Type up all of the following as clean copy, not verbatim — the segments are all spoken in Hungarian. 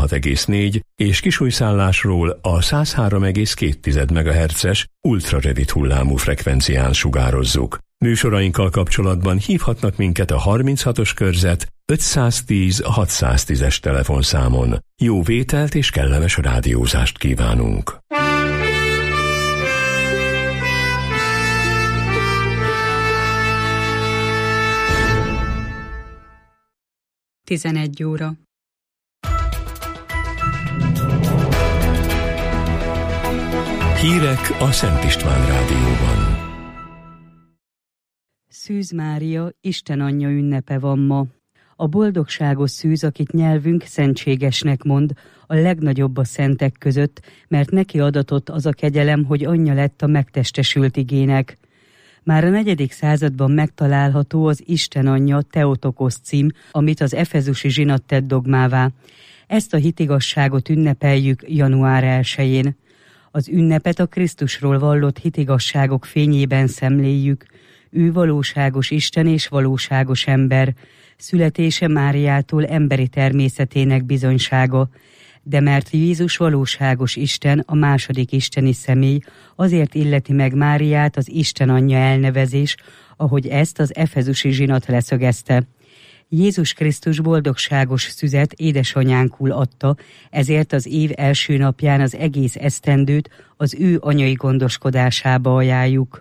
96,4 és Kisújszállásról a 103,2 MHz-es ultrarövid hullámú frekvencián sugározzuk. Műsorainkkal kapcsolatban hívhatnak minket a 36-os körzet 510 610-es telefonszámon. Jó vételt és kellemes rádiózást kívánunk! Tizenegy óra. Hírek a Szent István Rádióban. Szűz Mária, Isten anyja ünnepe van ma. A boldogságos szűz, akit nyelvünk szentségesnek mond, a legnagyobb a szentek között, mert neki adatott az a kegyelem, hogy anyja lett a megtestesült igének. Már a 4. században megtalálható az Isten anyja Theotokos cím, amit az efezusi zsinat tett dogmává. Ezt a hitigasságot ünnepeljük január 1-jén. Az ünnepet a Krisztusról vallott hitigasságok fényében szemléljük. Ő valóságos Isten és valóságos ember. Születése Máriától emberi természetének bizonysága. De mert Jézus valóságos Isten, a második isteni személy, azért illeti meg Máriát az Isten anyja elnevezés, ahogy ezt az efezusi zsinat leszögezte. Jézus Krisztus boldogságos szüzet édesanyánkul adta, ezért az év első napján az egész esztendőt az ő anyai gondoskodásába ajánljuk.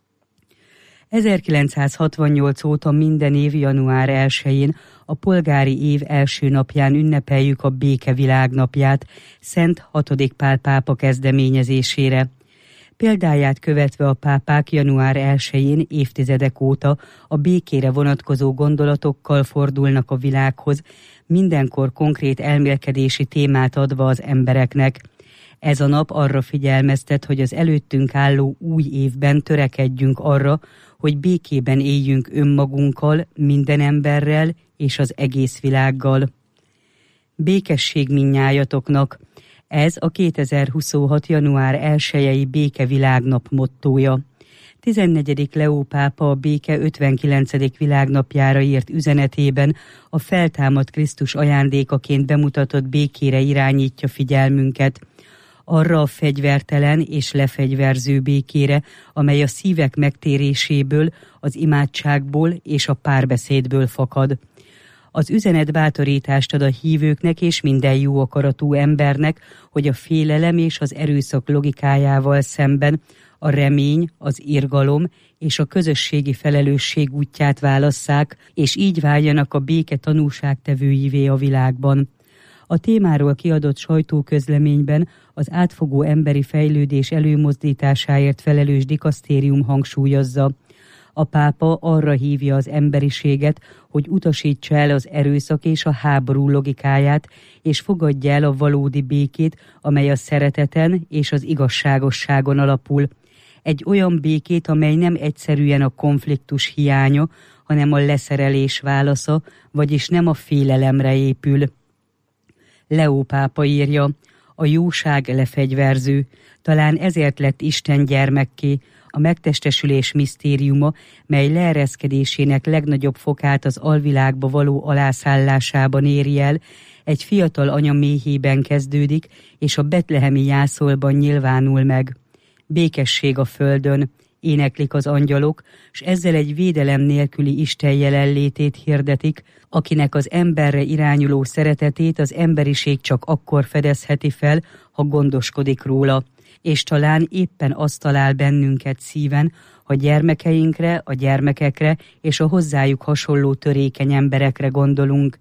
1968 óta minden év január 1-jén a polgári év első napján ünnepeljük a béke világnapját, Szent 6. Pál pápa kezdeményezésére. Példáját követve a pápák január 1-jén évtizedek óta a békére vonatkozó gondolatokkal fordulnak a világhoz, mindenkor konkrét elmélkedési témát adva az embereknek. Ez a nap arra figyelmeztet, hogy az előttünk álló új évben törekedjünk arra, hogy békében éljünk önmagunkkal, minden emberrel és az egész világgal. Békesség mindnyájatoknak. Ez a 2026. január 1-i békevilágnap mottója. 14. Leó pápa a béke 59. világnapjára írt üzenetében a feltámadt Krisztus ajándékaként bemutatott békére irányítja figyelmünket. Arra a fegyvertelen és lefegyverző békére, amely a szívek megtéréséből, az imádságból és a párbeszédből fakad. Az üzenet bátorítást ad a hívőknek és minden jó akaratú embernek, hogy a félelem és az erőszak logikájával szemben a remény, az irgalom és a közösségi felelősség útját válasszák, és így váljanak a béke tanúságtevőivé a világban. A témáról kiadott sajtóközleményben az átfogó emberi fejlődés előmozdításáért felelős dikasztérium hangsúlyozza. A pápa arra hívja az emberiséget, hogy utasítsa el az erőszak és a háború logikáját, és fogadja el a valódi békét, amely a szereteten és az igazságosságon alapul. Egy olyan békét, amely nem egyszerűen a konfliktus hiánya, hanem a leszerelés válasza, vagyis nem a félelemre épül. Leó pápa írja, a jóság lefegyverző, talán ezért lett Isten gyermekké, a megtestesülés misztériuma, mely leereszkedésének legnagyobb fokát az alvilágba való alászállásában éri el, egy fiatal anya méhében kezdődik, és a betlehemi jászolban nyilvánul meg. Békesség a földön, éneklik az angyalok, s ezzel egy védelem nélküli Isten jelenlétét hirdetik, akinek az emberre irányuló szeretetét az emberiség csak akkor fedezheti fel, ha gondoskodik róla, és talán éppen azt talál bennünket szíven, ha gyermekeinkre, a gyermekekre és a hozzájuk hasonló törékeny emberekre gondolunk.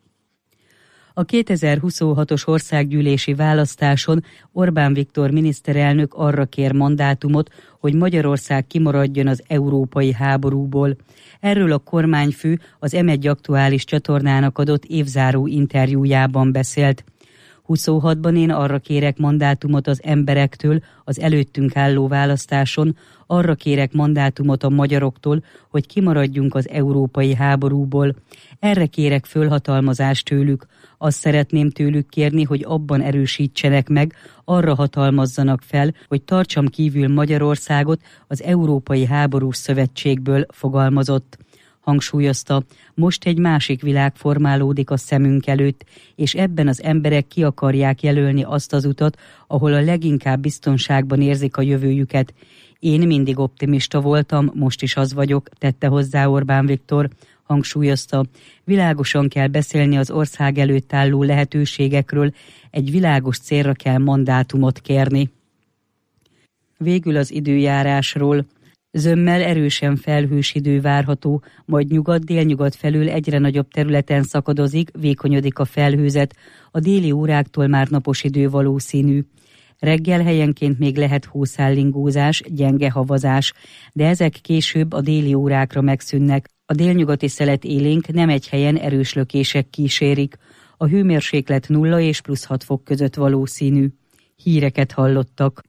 A 2026-os országgyűlési választáson Orbán Viktor miniszterelnök arra kér mandátumot, hogy Magyarország kimaradjon az európai háborúból. Erről a kormányfő az M1 aktuális csatornának adott évzáró interjújában beszélt. 26-ban én arra kérek mandátumot az emberektől az előttünk álló választáson, arra kérek mandátumot a magyaroktól, hogy kimaradjunk az európai háborúból. Erre kérek fölhatalmazást tőlük. Azt szeretném tőlük kérni, hogy abban erősítsenek meg, arra hatalmazzanak fel, hogy tartsam kívül Magyarországot az Európai Háborús Szövetségből, fogalmazott. Hangsúlyozta, most egy másik világ formálódik a szemünk előtt, és ebben az emberek ki akarják jelölni azt az utat, ahol a leginkább biztonságban érzik a jövőjüket. Én mindig optimista voltam, most is az vagyok, tette hozzá Orbán Viktor. Hangsúlyozta, világosan kell beszélni az ország előtt álló lehetőségekről, egy világos célra kell mandátumot kérni. Végül az időjárásról. Zömmel erősen felhős idő várható, majd nyugat-délnyugat felől egyre nagyobb területen szakadozik, vékonyodik a felhőzet, a déli óráktól már napos idő valószínű. Reggel helyenként még lehet hószállingózás, gyenge havazás, de ezek később a déli órákra megszűnnek. A délnyugati szelet élénk, nem egy helyen erős lökések kísérik. A hőmérséklet 0 és plusz 6 fok között valószínű. Híreket hallottak.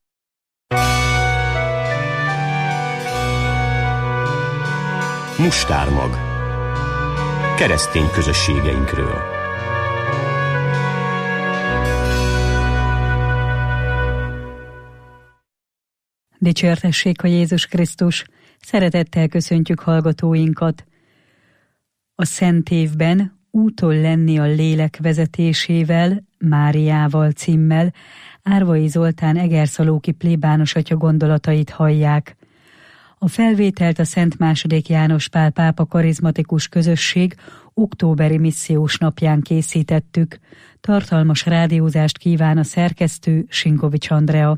Mustármag. Keresztény közösségeinkről. Dicsértessék a Jézus Krisztus! Szeretettel köszöntjük hallgatóinkat! A Szent Évben Úton lenni a lélek vezetésével, Máriával címmel Árvai Zoltán egerszalóki plébános atya gondolatait hallják. A felvételt a Szent II. János Pál pápa karizmatikus közösség októberi missziós napján készítettük. Tartalmas rádiózást kíván a szerkesztő, Sinkovics Andrea.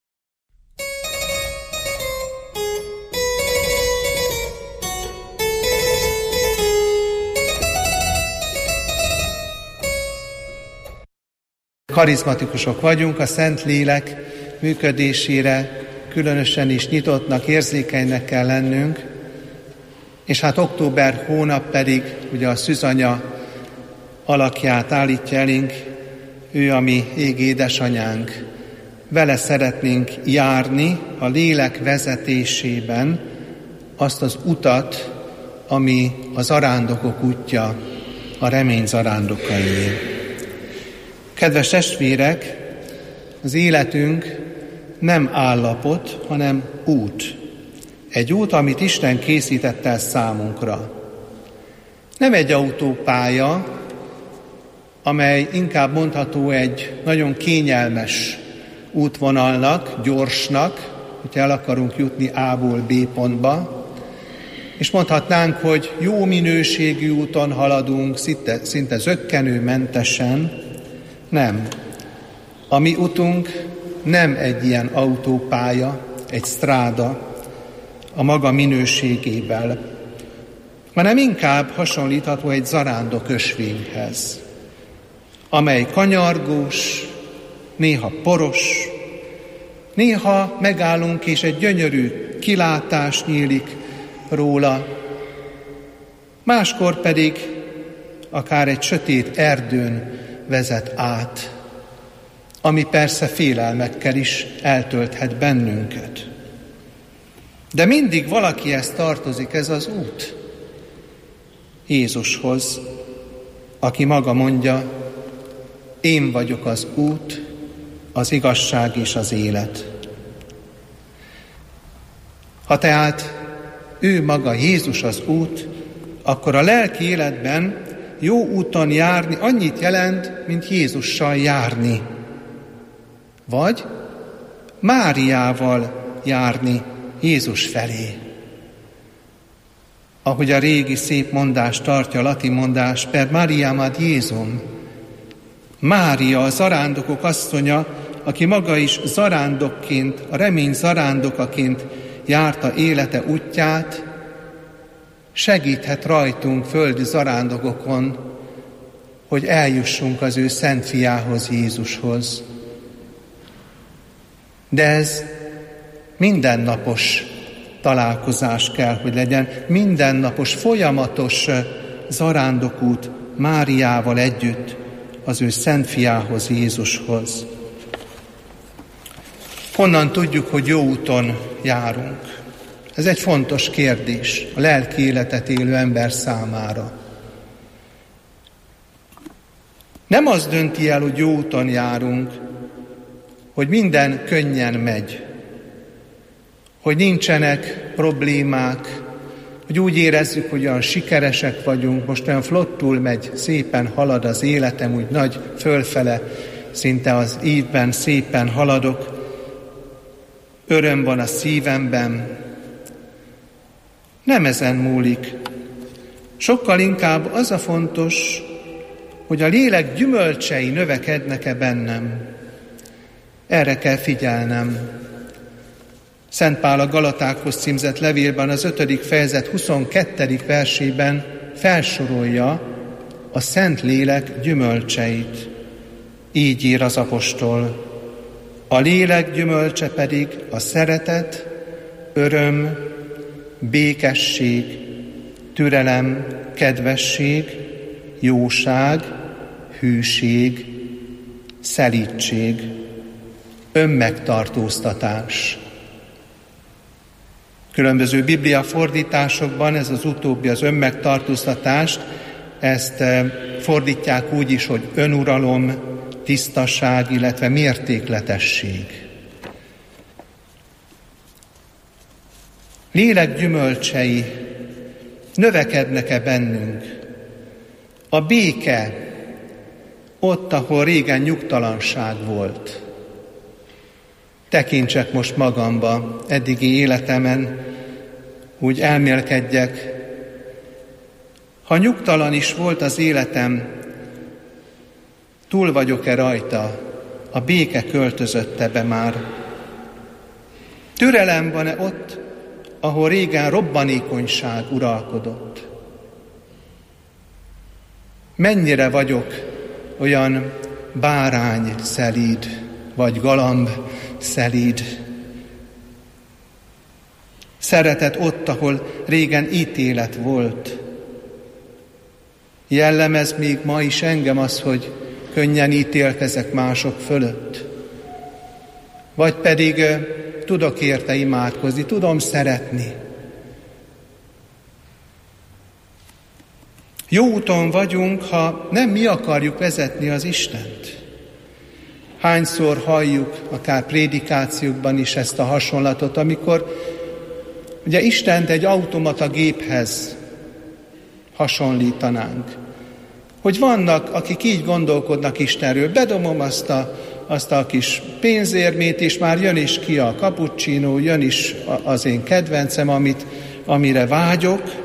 Karizmatikusok vagyunk, a Szent Lélek működésére különösen is nyitottnak, érzékenynek kell lennünk, és hát október hónap pedig ugye a szűzanya alakját állítja elénk, ő a mi égi édesanyánk. Vele szeretnénk járni a lélek vezetésében azt az utat, ami a zarándokok útja, a remény zarándokai. Kedves testvérek, az életünk nem állapot, hanem út. Egy út, amit Isten készített el számunkra. Nem egy autópálya, amely inkább mondható egy nagyon kényelmes útvonalnak, gyorsnak, hogyha el akarunk jutni A-ból B pontba, és mondhatnánk, hogy jó minőségű úton haladunk, szinte zökkenőmentesen. Nem. A mi utunk nem egy ilyen autópálya, egy stráda a maga minőségével, hanem inkább hasonlítható egy zarándok ösvényhez, amely kanyargós, néha poros, néha megállunk és egy gyönyörű kilátás nyílik róla, máskor pedig akár egy sötét erdőn vezet át, ami persze félelmekkel is eltölthet bennünket. De mindig valakihez tartozik ez az út, Jézushoz, aki maga mondja, én vagyok az út, az igazság és az élet. Ha tehát ő maga Jézus az út, akkor a lelki életben jó úton járni annyit jelent, mint Jézussal járni. Vagy Máriával járni Jézus felé. Ahogy a régi szép mondás tartja, a latin mondás, per Mariam ad Jézum. Mária, a zarándokok asszonya, aki maga is zarándokként, a remény zarándokaként járta élete útját, segíthet rajtunk földi zarándokokon, hogy eljussunk az ő szent fiához, Jézushoz. De ez mindennapos találkozás kell, hogy legyen, mindennapos, folyamatos zarándokút Máriával együtt az ő szent fiához, Jézushoz. Honnan tudjuk, hogy jó úton járunk? Ez egy fontos kérdés a lelki életet élő ember számára. Nem az dönti el, hogy jó úton járunk, hogy minden könnyen megy, hogy nincsenek problémák, hogy úgy érezzük, hogy olyan sikeresek vagyunk, most olyan flottul megy, szépen halad az életem, úgy nagy fölfele, szinte az ívben szépen haladok, öröm van a szívemben. Nem ezen múlik. Sokkal inkább az a fontos, hogy a lélek gyümölcsei növekednek-e bennem. Erre kell figyelnem. Szent Pál a Galatákhoz címzett levélben az 5. fejezet 22. versében felsorolja a Szent Lélek gyümölcseit. Így ír az apostol: a lélek gyümölcse pedig a szeretet, öröm, békesség, türelem, kedvesség, jóság, hűség, szelídség, önmegtartóztatás. Különböző Biblia fordításokban ez az utóbbi, az önmegtartóztatást, ezt fordítják úgy is, hogy önuralom, tisztaság, illetve mértékletesség. Lélek gyümölcsei növekednek-e bennünk? A béke ott, ahol régen nyugtalanság volt. Tekintsek most magamba, eddigi életemen, úgy elmélkedjek. Ha nyugtalan is volt az életem, túl vagyok-e rajta? A béke költözött-e be már? Türelem van-e ott, ahol régen robbanékonyság uralkodott? Mennyire vagyok olyan bárány szelíd, vagy galamb szelíd? Szeretet ott, ahol régen ítélet volt. Jellemez még ma is engem az, hogy könnyen ítélkezek mások fölött. Vagy pedig tudok érte imádkozni, tudom szeretni. Jó úton vagyunk, ha nem mi akarjuk vezetni az Istent. Hányszor halljuk, akár prédikációkban is ezt a hasonlatot, amikor ugye Istent egy automata géphez hasonlítanánk. Hogy vannak, akik így gondolkodnak Istenről, bedobom azt a kis pénzérmét, és már jön is ki a cappuccino, jön is az én kedvencem, amire vágyok.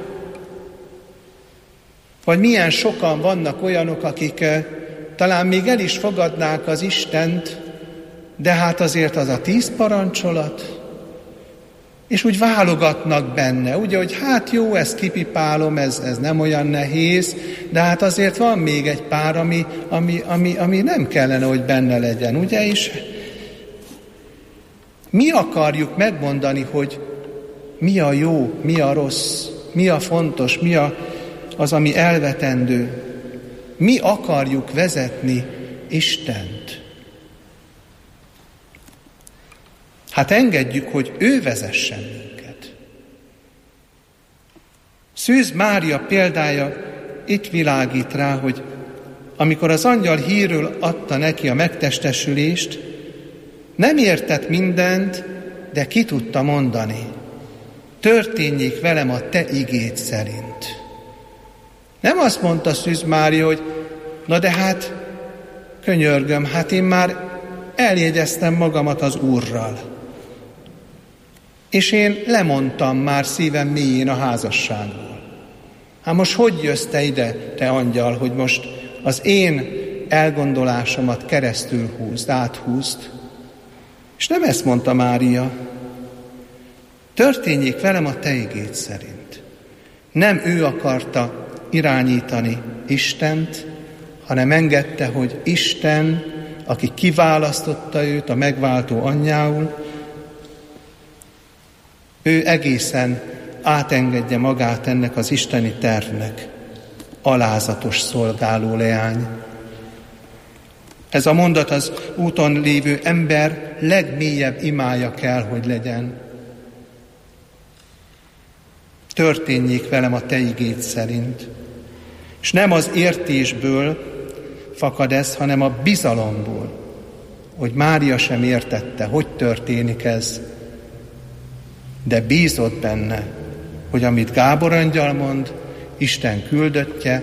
Vagy milyen sokan vannak olyanok, akik talán még el is fogadnák az Istent, de hát azért az a 10 parancsolat, és úgy válogatnak benne, ugye, hogy hát jó, ezt kipipálom, ez nem olyan nehéz, de hát azért van még egy pár, ami nem kellene, hogy benne legyen, ugye, és mi akarjuk megmondani, hogy mi a jó, mi a rossz, mi a fontos, mi az, ami elvetendő. Mi akarjuk vezetni Istent. Hát engedjük, hogy ő vezessen minket. Szűz Mária példája itt világít rá, hogy amikor az angyal hírül adta neki a megtestesülést, nem értett mindent, de ki tudta mondani: történjék velem a te igéd szerint. Nem azt mondta Szűz Mária, hogy na de hát, könyörgöm, hát én már eljegyeztem magamat az Úrral. És én lemondtam már szívem mélyén a házasságból. Hát most hogy jössz te ide, te angyal, hogy most az én elgondolásomat keresztül húzd, áthúzd? És nem ezt mondta Mária. Történjék velem a te igéd szerint. Nem ő akarta irányítani Istent, hanem engedte, hogy Isten, aki kiválasztotta őt a megváltó anyjául, ő egészen átengedje magát ennek az isteni tervnek. Alázatos szolgáló leány. Ez a mondat az úton lévő ember legmélyebb imája kell, hogy legyen. Történjék velem a te igéd szerint. És nem az értésből fakad ez, hanem a bizalomból, hogy Mária sem értette, hogy történik ez, de bízott benne, hogy amit Gábor angyal mond, Isten küldöttje,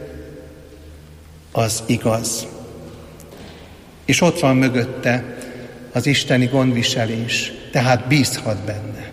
az igaz. És ott van mögötte az isteni gondviselés, tehát bízhat benne.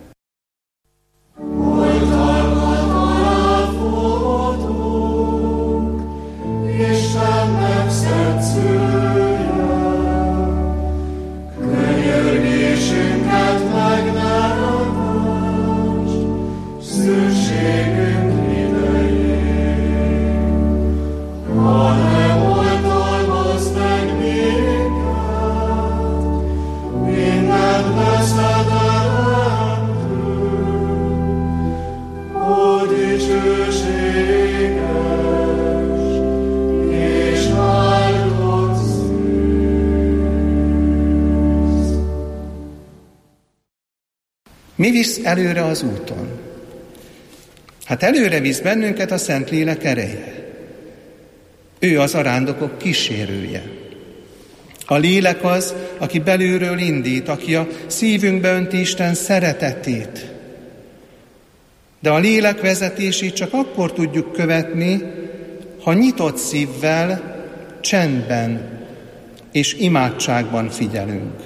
Mi visz előre az úton? Hát előre visz bennünket a Szentlélek ereje. Ő az arándokok kísérője. A lélek az, aki belülről indít, aki a szívünkbe önti Isten szeretetét. De a lélek vezetését csak akkor tudjuk követni, ha nyitott szívvel, csendben és imádságban figyelünk.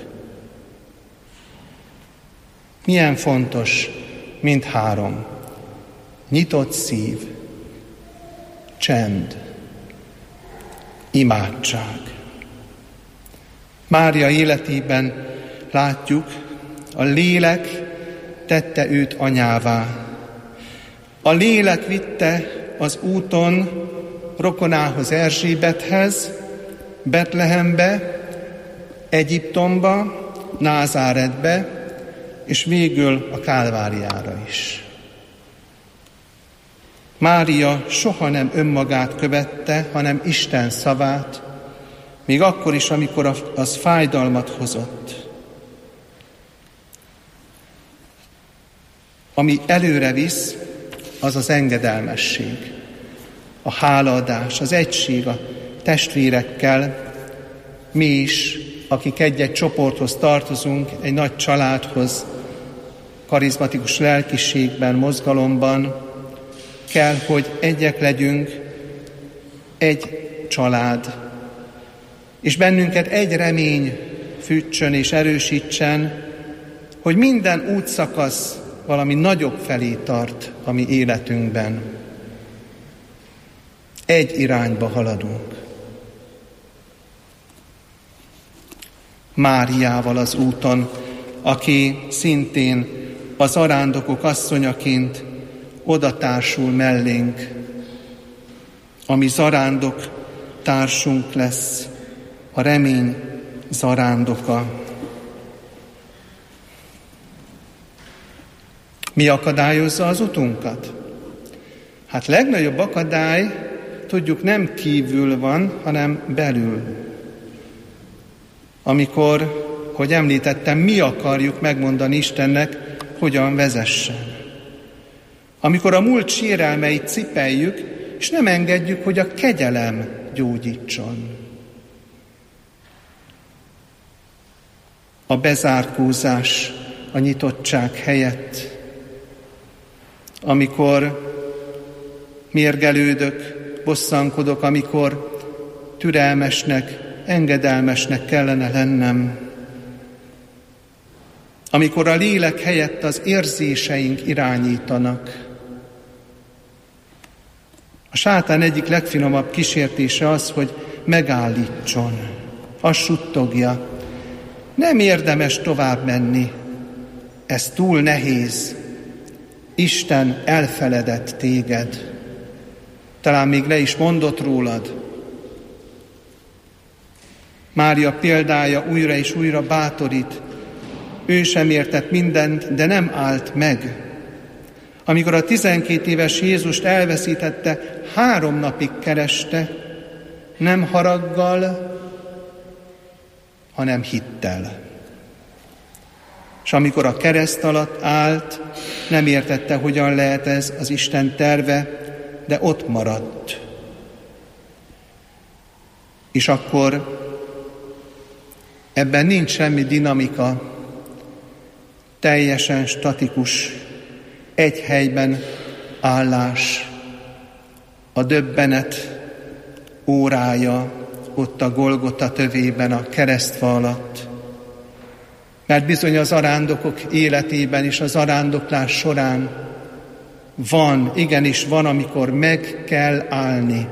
Milyen fontos mindhárom. Nyitott szív, csend, imádság. Mária életében látjuk, a lélek tette őt anyává. A lélek vitte az úton rokonához, Erzsébethez, Betlehembe, Egyiptomba, Názáretbe, és végül a Kálváriára is. Mária soha nem önmagát követte, hanem Isten szavát, még akkor is, amikor az fájdalmat hozott. Ami előre visz, az az engedelmesség, a hálaadás, az egység a testvérekkel. Mi is, akik egy-egy csoporthoz tartozunk, egy nagy családhoz, karizmatikus lelkiségben, mozgalomban, kell, hogy egyek legyünk, egy család, és bennünket egy remény fűtsön és erősítsen, hogy minden útszakasz valami nagyobb felé tart a mi életünkben. Egy irányba haladunk. Máriával az úton, aki szintén az arándokok asszonyaként odatársul mellénk, ami zarándok társunk lesz, a remény zarándoka. Mi akadályozza az utunkat? Hát legnagyobb akadály, tudjuk, nem kívül van, hanem belül. Amikor, hogy említettem, mi akarjuk megmondani Istennek, hogyan vezessen. Amikor a múlt sérelmeit cipeljük, és nem engedjük, hogy a kegyelem gyógyítson. A bezárkózás, a nyitottság helyett, amikor mérgelődök, bosszankodok, amikor türelmesnek, engedelmesnek kellene lennem, amikor a lélek helyett az érzéseink irányítanak. A sátán egyik legfinomabb kísértése az, hogy megállítson. Azt suttogja, nem érdemes tovább menni, ez túl nehéz. Isten elfeledett téged. Talán még le is mondott rólad. Mária példája újra és újra bátorít. Ő sem értett mindent, de nem állt meg. Amikor a 12 éves Jézust elveszítette, 3 napig kereste, nem haraggal, hanem hittel. És amikor a kereszt alatt állt, nem értette, hogyan lehet ez az Isten terve, de ott maradt. És akkor ebben nincs semmi dinamika, teljesen statikus, egy helyben állás, a döbbenet órája ott a Golgota tövében, a keresztfa alatt. Mert bizony az arándokok életében és az arándoklás során igenis van, amikor meg kell állni.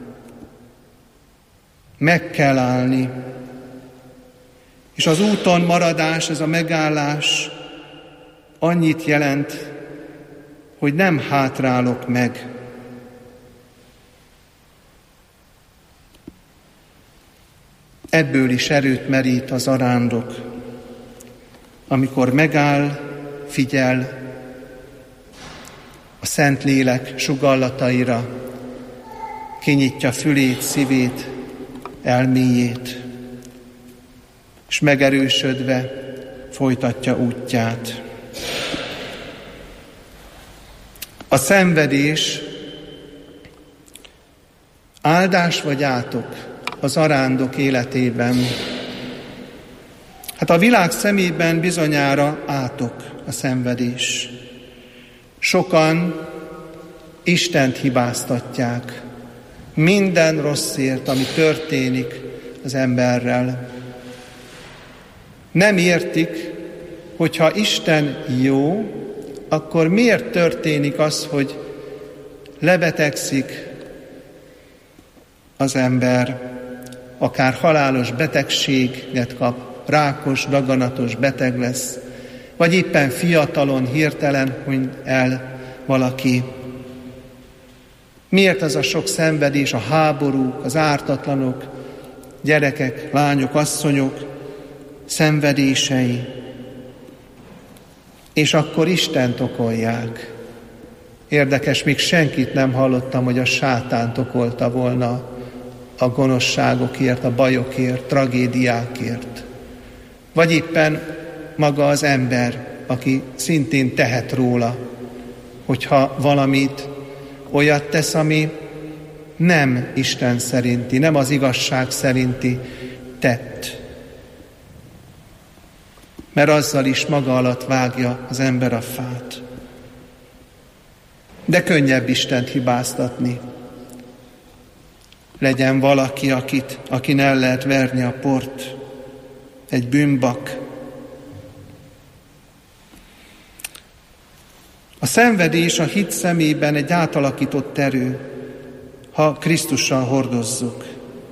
Meg kell állni. És az úton maradás, ez a megállás annyit jelent, hogy nem hátrálok meg. Ebből is erőt merít az arándok, amikor megáll, figyel a Szentlélek sugallataira, kinyitja fülét, szívét, elméjét, és megerősödve folytatja útját. A szenvedés áldás vagy átok az arándok életében? Hát a világ szemében bizonyára átok a szenvedés. Sokan Istent hibáztatják minden rosszért, ami történik az emberrel. Nem értik, hogyha Isten jó, akkor miért történik az, hogy lebetegszik az ember, akár halálos betegséget kap, rákos, daganatos beteg lesz, vagy éppen fiatalon hirtelen huny el valaki. Miért az a sok szenvedés, a háborúk, az ártatlanok, gyerekek, lányok, asszonyok szenvedései? És akkor Istent okolják. Érdekes, még senkit nem hallottam, hogy a sátánt okolta volna a gonoszságokért, a bajokért, tragédiákért. Vagy éppen maga az ember, aki szintén tehet róla, hogyha valamit olyat tesz, ami nem Isten szerinti, nem az igazság szerinti tett. Mert azzal is maga alatt vágja az ember a fát. De könnyebb Istent hibáztatni. Legyen valaki, akin el lehet verni a port, egy bűnbak. A szenvedés a hit szemében egy átalakított erő, ha Krisztussal hordozzuk.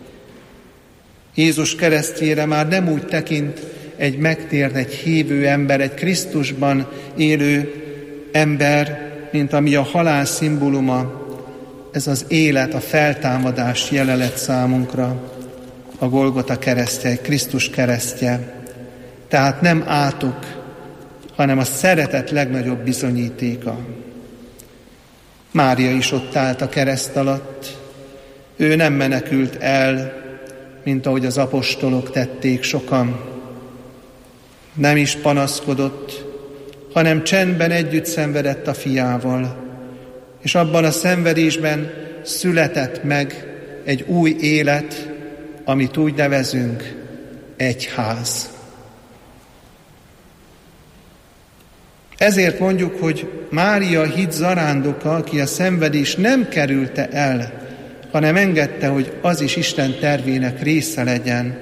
Jézus keresztjére már nem úgy tekint egy megtért, egy hívő ember, egy Krisztusban élő ember, mint ami a halál szimbóluma. Ez az élet, a feltámadás jele lett számunkra, a Golgota keresztje, egy Krisztus keresztje. Tehát nem átok, hanem a szeretet legnagyobb bizonyítéka. Mária is ott állt a kereszt alatt. Ő nem menekült el, mint ahogy az apostolok tették sokan. Nem is panaszkodott, hanem csendben együtt szenvedett a fiával. És abban a szenvedésben született meg egy új élet, amit úgy nevezünk, egyház. Ezért mondjuk, hogy Mária a hit zarándoka, aki a szenvedés nem kerülte el, hanem engedte, hogy az is Isten tervének része legyen.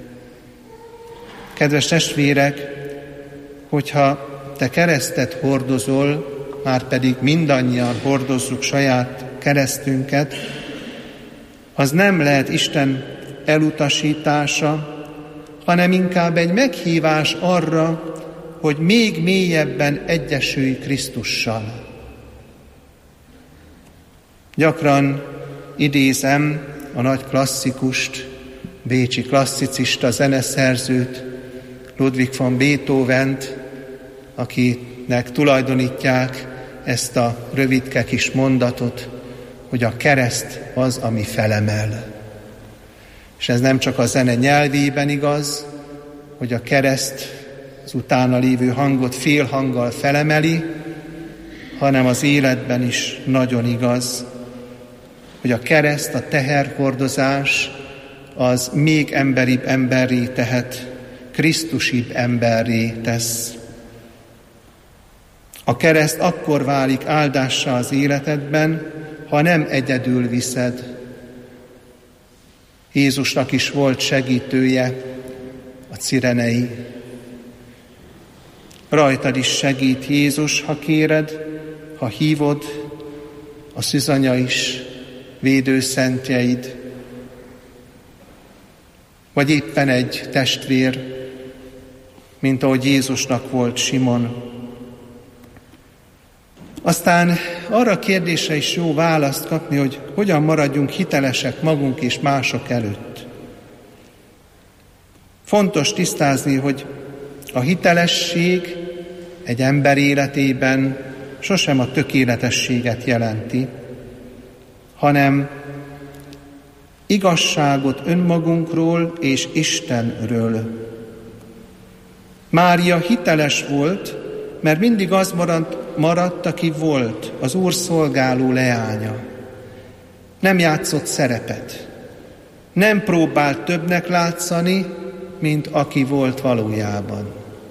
Kedves testvérek, hogyha te keresztet hordozol, már pedig mindannyian hordozzuk saját keresztünket, az nem lehet Isten elutasítása, hanem inkább egy meghívás arra, hogy még mélyebben egyesülj Krisztussal. Gyakran idézem a nagy klasszikust, bécsi klasszicista zeneszerzőt, Ludwig von Beethovent, akinek tulajdonítják ezt a rövidke kis mondatot, hogy a kereszt az, ami felemel. És ez nem csak a zene nyelvében igaz, hogy a kereszt az utána lévő hangot félhanggal felemeli, hanem az életben is nagyon igaz, hogy a kereszt, a teherhordozás az még emberibb emberré tehet, krisztusibb emberré tesz. A kereszt akkor válik áldássá az életedben, ha nem egyedül viszed. Jézusnak is volt segítője, a cirenei. Rajtad is segít Jézus, ha kéred, ha hívod, a szűzanya is, védőszentjeid, vagy éppen egy testvér, mint ahogy Jézusnak volt Simon. Aztán arra a kérdésre is jó választ kapni, hogy hogyan maradjunk hitelesek magunk és mások előtt. Fontos tisztázni, hogy a hitelesség egy ember életében sosem a tökéletességet jelenti, hanem igazságot önmagunkról és Istenről. Mária hiteles volt, mert mindig az maradt, aki volt, az Úr szolgáló leánya. Nem játszott szerepet. Nem próbált többnek látszani, mint aki volt valójában.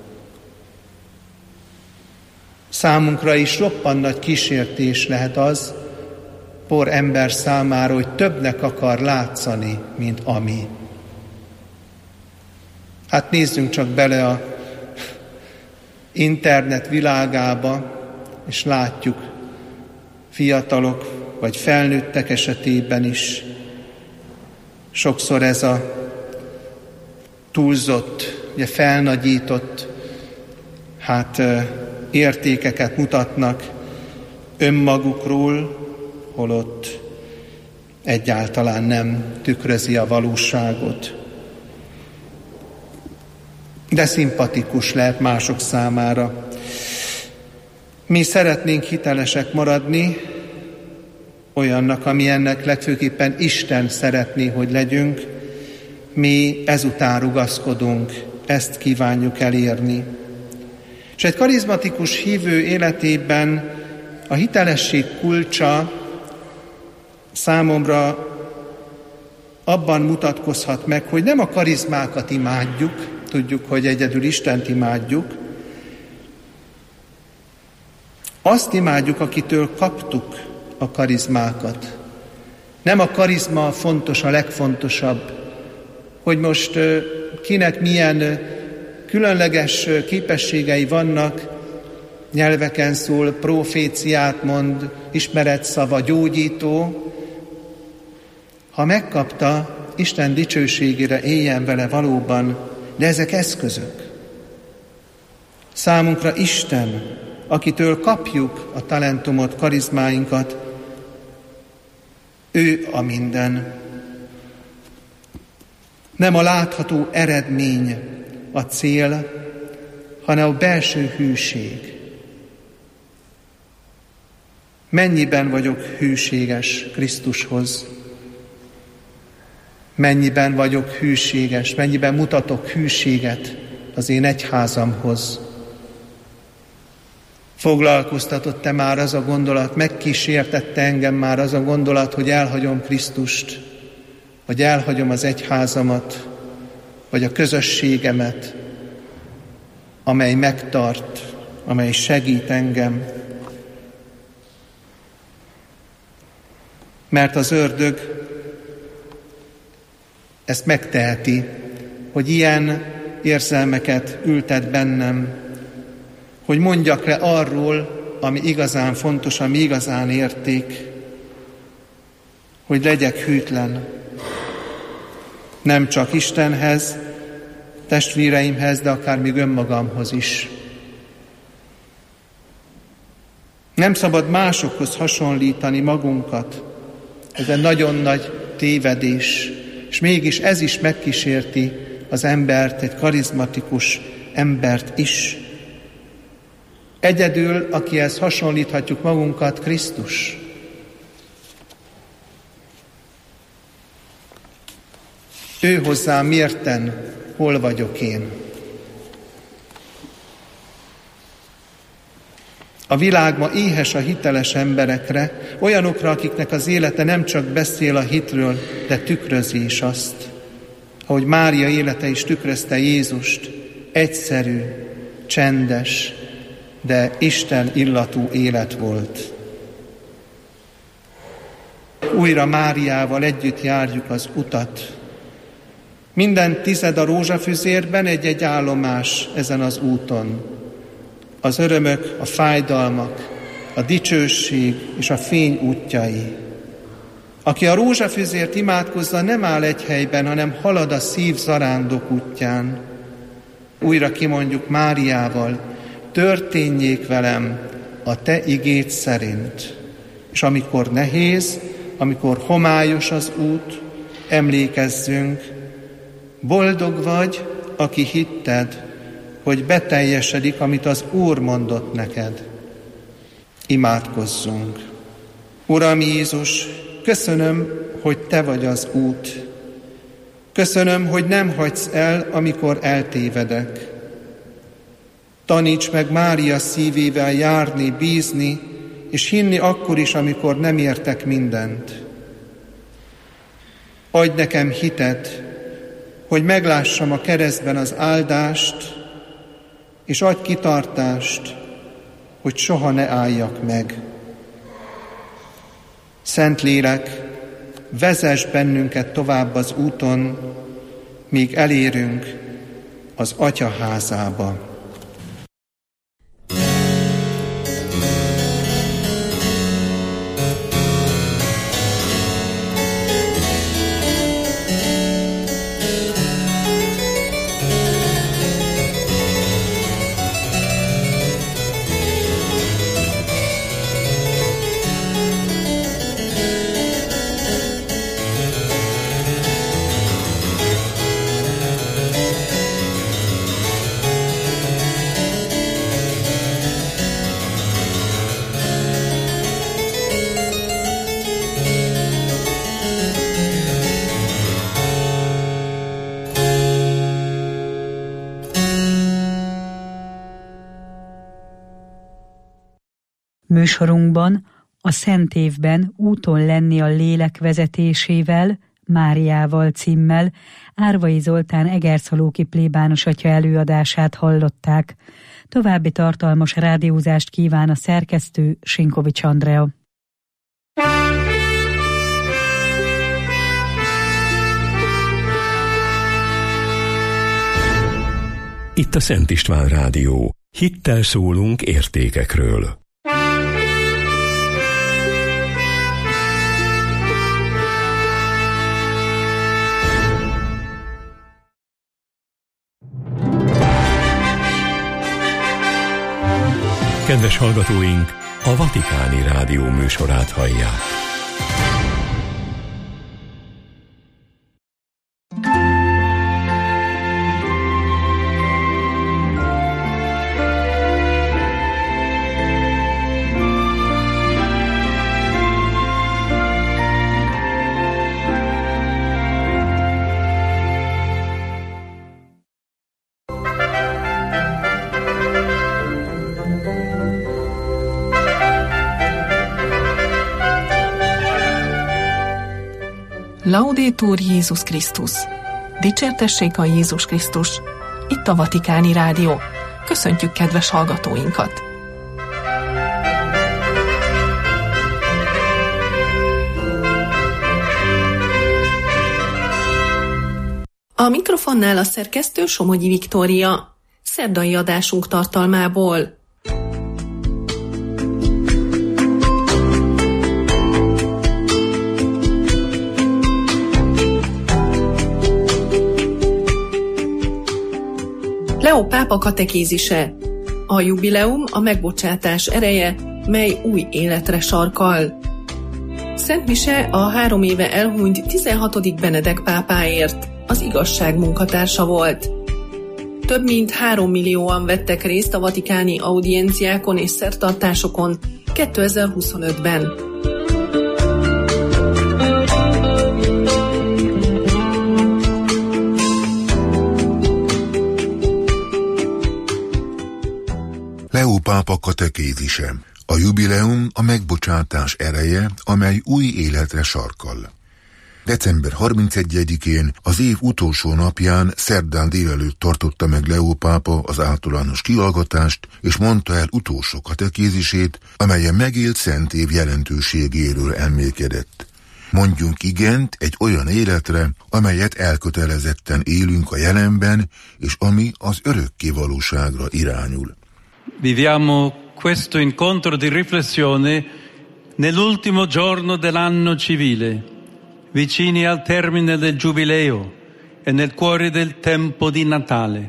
Számunkra is roppant nagy kísértés lehet az, por ember számára, hogy többnek akar látszani, mint ami. Hát nézzünk csak bele a internet világába, és látjuk fiatalok vagy felnőttek esetében is. Sokszor ez a túlzott, ugye felnagyított értékeket mutatnak önmagukról, holott egyáltalán nem tükrözi a valóságot. De szimpatikus lehet mások számára. Mi szeretnénk hitelesek maradni, olyannak, amilyennek legfőképpen Isten szeretné, hogy legyünk. Mi ezután rugaszkodunk, ezt kívánjuk elérni. És egy karizmatikus hívő életében a hitelesség kulcsa számomra abban mutatkozhat meg, hogy nem a karizmákat imádjuk, tudjuk, hogy egyedül Istent imádjuk, azt imádjuk, akitől kaptuk a karizmákat. Nem a karizma fontos, a legfontosabb, hogy most kinek milyen különleges képességei vannak, nyelveken szól, proféciát mond, ismeretszava, gyógyító. Ha megkapta, Isten dicsőségére éljen vele valóban, de ezek eszközök. Számunkra Isten, akitől kapjuk a talentumot, karizmáinkat, ő a minden. Nem a látható eredmény a cél, hanem a belső hűség. Mennyiben vagyok hűséges Krisztushoz? Mennyiben vagyok hűséges, mennyiben mutatok hűséget az én egyházamhoz? Foglalkoztatott-e már az a gondolat, megkísértette engem már az a gondolat, hogy elhagyom Krisztust, vagy elhagyom az egyházamat, vagy a közösségemet, amely megtart, amely segít engem. Mert az ördög ezt megteheti, hogy ilyen érzelmeket ültet bennem, hogy mondjak le arról, ami igazán fontos, ami igazán érték, hogy legyek hűtlen. Nem csak Istenhez, testvéreimhez, de akár még önmagamhoz is. Nem szabad másokhoz hasonlítani magunkat. Ez egy nagyon nagy tévedés, és mégis ez is megkísérti az embert, egy karizmatikus embert is. Egyedül, akihez hasonlíthatjuk magunkat, Krisztus. Ő hozzám mérten, hol vagyok én. A világ ma éhes a hiteles emberekre, olyanokra, akiknek az élete nem csak beszél a hitről, de tükrözi is azt. Ahogy Mária élete is tükrözte Jézust, egyszerű, csendes, de Isten illatú élet volt. Újra Máriával együtt járjuk az utat. Minden tized a rózsafüzérben egy-egy állomás ezen az úton. Az örömök, a fájdalmak, a dicsőség és a fény útjai. Aki a rózsafüzért imádkozza, nem áll egy helyben, hanem halad a szív zarándok útján. Újra kimondjuk Máriával, történjék velem a te igéd szerint. És amikor nehéz, amikor homályos az út, emlékezzünk, boldog vagy, aki hitted, hogy beteljesedik, amit az Úr mondott neked. Imádkozzunk. Uram Jézus, köszönöm, hogy te vagy az út. Köszönöm, hogy nem hagysz el, amikor eltévedek. Taníts meg Mária szívével járni, bízni, és hinni akkor is, amikor nem értek mindent. Adj nekem hitet, hogy meglássam a keresztben az áldást, és adj kitartást, hogy soha ne álljak meg. Szentlélek, vezess bennünket tovább az úton, míg elérünk az Atya házába. Műsorunkban a Szent Évben úton lenni a lélek vezetésével, Máriával címmel Árvai Zoltán egerszalóki plébános atya előadását hallották. További tartalmas rádiózást kíván a szerkesztő, Sinkovics Andrea. Itt a Szent István Rádió. Hittel szólunk értékekről. Kedves hallgatóink, a Vatikáni Rádió műsorát hallják. Laudetur Jézus Krisztus! Dicsértessék a Jézus Krisztus! Itt a Vatikáni Rádió. Köszöntjük kedves hallgatóinkat! A mikrofonnál a szerkesztő Somogyi Viktória. Szerdai adásunk tartalmából. Leó pápa katekézise. A jubileum a megbocsátás ereje, mely új életre sarkal. Szent mise a 3 éve elhunyt 16. Benedek pápáért, az igazság munkatársa volt. Több mint 3 millióan vettek részt a vatikáni audienciákon és szertartásokon 2025-ben. Leó pápa katekézise. A jubileum a megbocsátás ereje, amely új életre sarkal. December 31-én, az év utolsó napján, szerdán délelőtt tartotta meg Leó pápa az általános kihallgatást, és mondta el utolsó katekézisét, amelyen megélt szent év jelentőségéről elmélkedett. Mondjunk igent egy olyan életre, amelyet elkötelezetten élünk a jelenben, és ami az örökké valóságra irányul. Viviamo questo incontro di riflessione nell'ultimo giorno dell'anno civile, vicini al termine del Giubileo e nel cuore del tempo di Natale.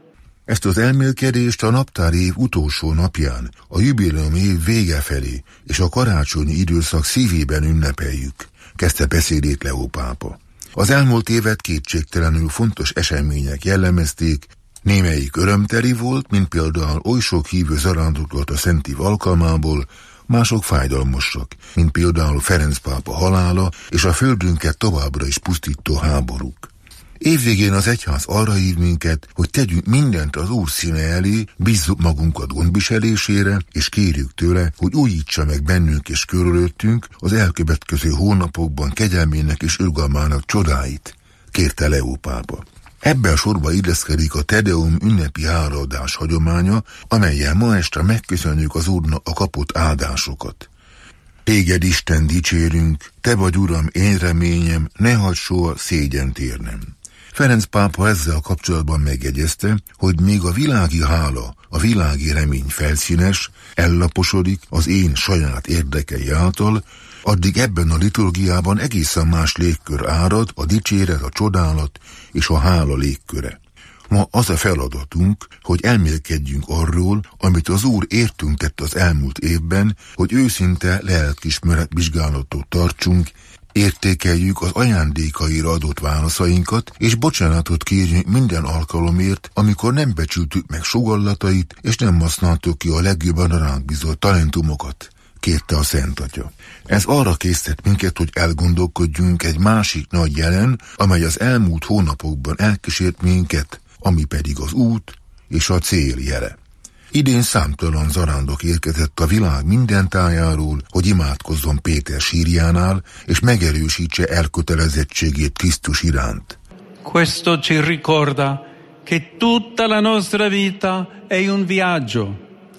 Ezt az elmélkedést a naptári év utolsó napján, a jubileum év vége felé és a karácsonyi időszak szívében ünnepeljük, kezdte beszédét Leó pápa. Az elmúlt évet kétségtelenül fontos események jellemezték, némelyik örömteli volt, mint például oly sok hívő zarándoklott a Szent Év alkalmából, mások fájdalmasak, mint például Ferenc pápa halála és a földünket továbbra is pusztító háborúk. Évvégén az egyház arra hív minket, hogy tegyünk mindent az Úr színe elé, bízzuk magunkat gondviselésére, és kérjük tőle, hogy újítsa meg bennünk és körülöttünk az elkövetkező hónapokban kegyelmének és irgalmának csodáit, kérte Leó pápa. Ebben sorba illeszkedik a Te Deum ünnepi hálaadás hagyománya, amellyel ma este megköszönjük az Úrnak a kapott áldásokat. Téged Isten dicsérünk, Te vagy Uram, én reményem, ne hagyd soha szégyent érnem. Ferenc pápa ezzel kapcsolatban megjegyezte, hogy még a világi hála, a világi remény felszínes, ellaposodik az én saját érdekei által, addig ebben a liturgiában egészen más légkör árad, a dicséret, a csodálat és a hála légköre. Ma az a feladatunk, hogy elmélkedjünk arról, amit az Úr értünk tett az elmúlt évben, hogy őszinte lelkiismeret vizsgálatot tartsunk, értékeljük az ajándékaira adott válaszainkat, és bocsánatot kérjünk minden alkalomért, amikor nem becsültük meg sugallatait, és nem használtuk ki a legjobban ránk bizolt talentumokat, kérte a Szent Atya. Ez arra késztet minket, hogy elgondolkodjunk egy másik nagy jelen, amely az elmúlt hónapokban elkísért minket, ami pedig az út és a cél jele. Idén számtalan zarándok érkezett a világ minden tájáról, hogy imádkozzon Péter sírjánál, és megerősítse elkötelezettségét Krisztus iránt. Questo ci ricorda che tutta la nostra vita è un viaggio,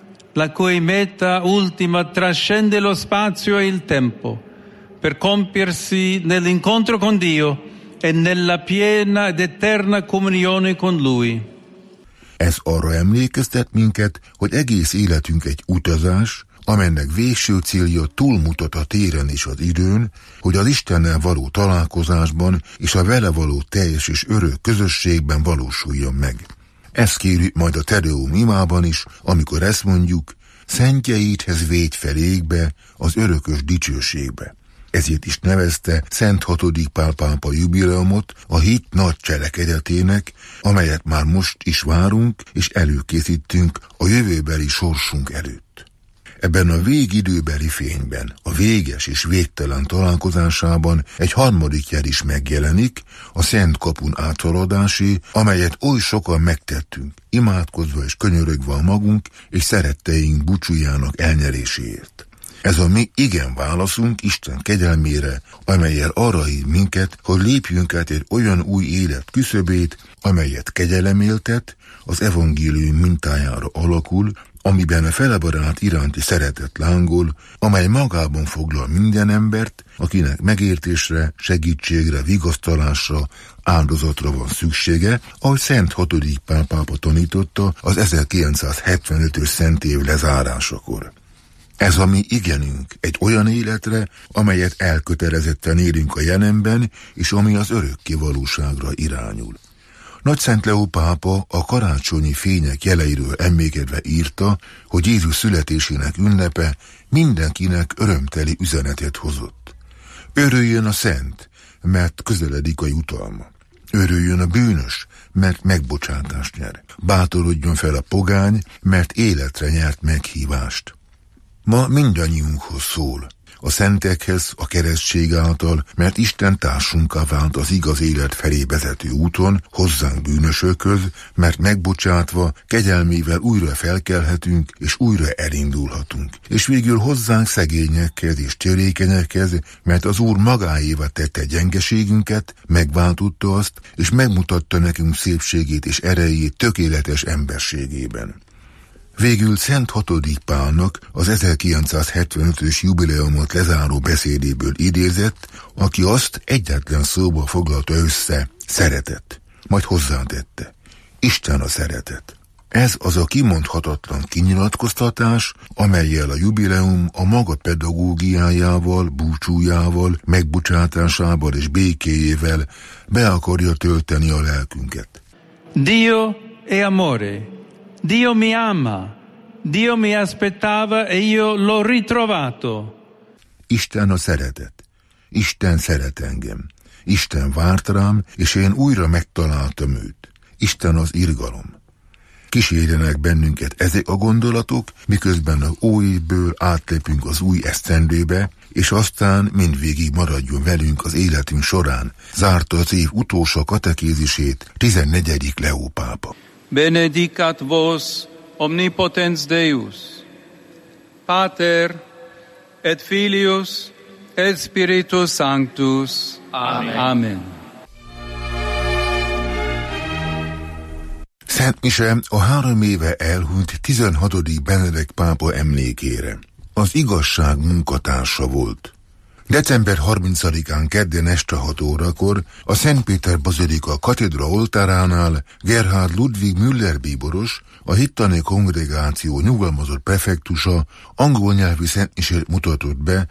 la cui meta ultima trascende lo spazio e il tempo, per compiersi nell'incontro con Dio e nella piena ed eterna comunione con Lui. Ez arra emlékeztet minket, hogy egész életünk egy utazás, amelynek végső célja túlmutat a téren és az időn, hogy az Istennel való találkozásban és a vele való teljes és örök közösségben valósuljon meg. Ezt kérjük majd a Te Deum imában is, amikor ezt mondjuk, szentjeidhez védj fel égbe, az örökös dicsőségbe. Ezért is nevezte Szent 6. Pál pápa jubileumot a hit nagy cselekedetének, amelyet már most is várunk és előkészítünk a jövőbeli sorsunk előtt. Ebben a végidőbeli fényben, a véges és végtelen találkozásában egy harmadik jel is megjelenik, a Szent Kapun áthaladásé, amelyet oly sokan megtettünk, imádkozva és könyörögve a magunk és szeretteink búcsújának elnyeréséért. Ez a mi igen válaszunk Isten kegyelmére, amellyel arra hív minket, hogy lépjünk át egy olyan új élet küszöbét, amelyet kegyelem éltet, az evangélium mintájára alakul, amiben a felebarát iránti szeretet lángol, amely magában foglal minden embert, akinek megértésre, segítségre, vigasztalásra, áldozatra van szüksége, ahogy Szent 6. Pál pápa tanította az 1975-ös Szent Év lezárásakor. Ez a mi igenünk egy olyan életre, amelyet elkötelezetten élünk a jelenben, és ami az örökké valóságra irányul. Nagyszent Leó pápa a karácsonyi fények jeleiről emlékezve írta, hogy Jézus születésének ünnepe mindenkinek örömteli üzenetet hozott. Örüljön a szent, mert közeledik a jutalma. Örüljön a bűnös, mert megbocsátást nyer. Bátorodjon fel a pogány, mert életre nyert meghívást. Ma mindannyiunkhoz szól. a szentekhez, a keresztség által, mert Isten társunká vált az igaz élet felé vezető úton, hozzánk bűnösökhöz, mert megbocsátva, kegyelmével újra felkelhetünk, és újra elindulhatunk. És végül hozzánk szegényekhez és törékenyekhez, mert az Úr magáévá tette gyengeségünket, megváltotta azt, és megmutatta nekünk szépségét és erejét tökéletes emberségében. Végül Szent 6. Pálnak az 1975-ös jubileumot lezáró beszédéből idézett, aki azt egyetlen szóba foglalta össze: szeretet. Majd hozzátette: Isten a szeretet. Ez az a kimondhatatlan kinyilatkoztatás, amellyel a jubileum a maga pedagógiájával, búcsújával, megbocsátásával és békéjével be akarja tölteni a lelkünket. Dio è amore. Dio mi ama. Dio mi aspettava e io l'ho ritrovato. Isten a szeretet. Isten szeret engem. Isten várt rám, és én újra megtaláltam őt. Isten az irgalom. Kísérjenek bennünket ezek a gondolatok, miközben az óévből átlépünk az új esztendőbe, és aztán mindvégig maradjon velünk az életünk során, zárta az év utolsó katekézisét 14. Leó pápa. Benedicat vos omnipotens Deus, Pater et Filius et Spiritus Sanctus. Amen. Amen. Szent Mise a 3 éve elhunyt 16. Benedek pápa emlékére. Az igazság munkatársa volt. December 30-án kedden este 6 órakor a Szent Péter Bazilika katedra oltáránál Gerhard Ludwig Müller bíboros, a hittani kongregáció nyugalmazott prefektusa angol nyelvű szentmisét mutatott be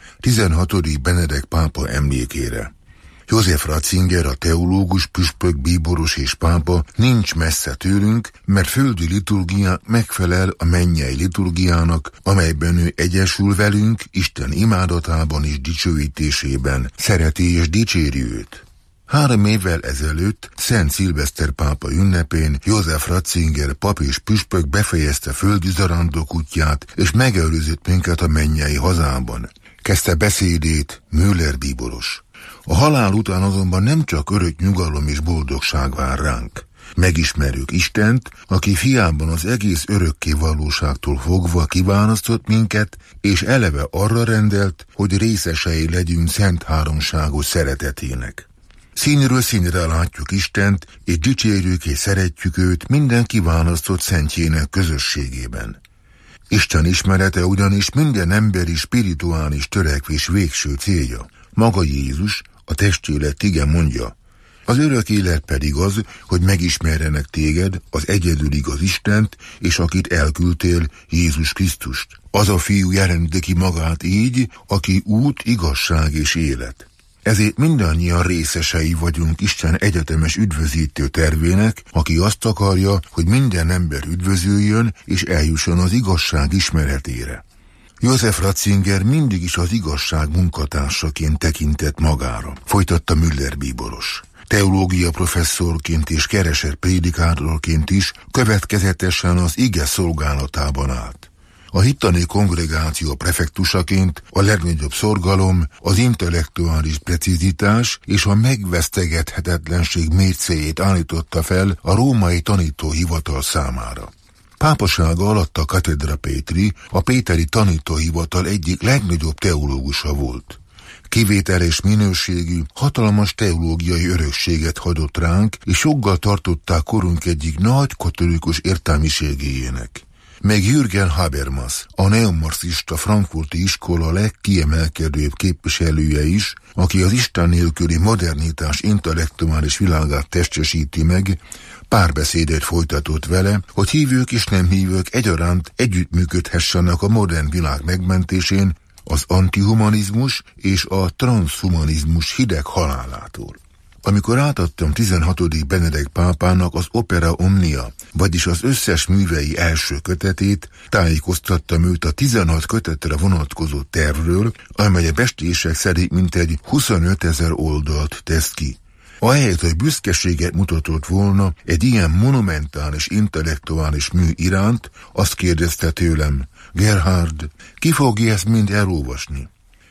16. Benedek pápa emlékére. József Ratzinger, a teológus, püspök, bíboros és pápa nincs messze tőlünk, mert földi liturgia megfelel a mennyei liturgiának, amelyben ő egyesül velünk Isten imádatában és dicsőítésében, szereti és dicséri őt. 3 évvel ezelőtt Szent Szilveszter pápa ünnepén József Ratzinger pap és püspök befejezte földi zarándok útját, és megelőzött minket a mennyei hazában. Kezdte beszédét Müller bíboros. A halál után azonban nem csak örök nyugalom és boldogság vár ránk. Megismerjük Istent, aki fiában az egész örökké valóságtól fogva kiválasztott minket, és eleve arra rendelt, hogy részesei legyünk szent háromságos szeretetének. Színről színre látjuk Istent, és dicsérjük és szeretjük őt minden kiválasztott szentjének közösségében. Isten ismerete ugyanis minden emberi spirituális törekvés végső célja. Maga Jézus, a testélet ige mondja: az örök élet pedig az, hogy megismerjenek téged, az egyedül igaz Istent, és akit elküldtél, Jézus Krisztust. Az a fiú jelenti ki magát így, aki út, igazság és élet. Ezért mindannyian részesei vagyunk Isten egyetemes üdvözítő tervének, aki azt akarja, hogy minden ember üdvözüljön és eljusson az igazság ismeretére. József Ratzinger mindig is az igazság munkatársaként tekintett magára, folytatta Müller bíboros. Teológia professzorként és keresett prédikátorként is következetesen az ige szolgálatában állt. A hittani kongregáció prefektusaként a legnagyobb szorgalom, az intellektuális precizitás és a megvesztegethetetlenség mércéjét állította fel a római tanítóhivatal számára. Pápasága alatt a Katedra Pétri, a péteri tanítóhivatal egyik legnagyobb teológusa volt. Kivételes minőségű, hatalmas teológiai örökséget hagyott ránk, és joggal tartották korunk egyik nagy katolikus értelmiségéjének. Meg Jürgen Habermas, a neomarxista frankfurti iskola legkiemelkedőbb képviselője is, aki az Isten nélküli modernitás intellektuális világát testesíti meg, párbeszédet folytatott vele, hogy hívők és nem hívők egyaránt együttműködhessenek a modern világ megmentésén az antihumanizmus és a transhumanizmus hideg halálától. Amikor átadtam 16. Benedek pápának az Opera Omnia, vagyis az összes művei első kötetét, tájékoztattam őt a 16 kötetre vonatkozó tervről, amely a becslések szerint mintegy 25 000 oldalt tesz ki. Ahelyett, hogy büszkeséget mutatott volna egy ilyen monumentális intellektuális mű iránt, azt kérdezte tőlem: Gerhard, ki fogja ezt mind elolvasni?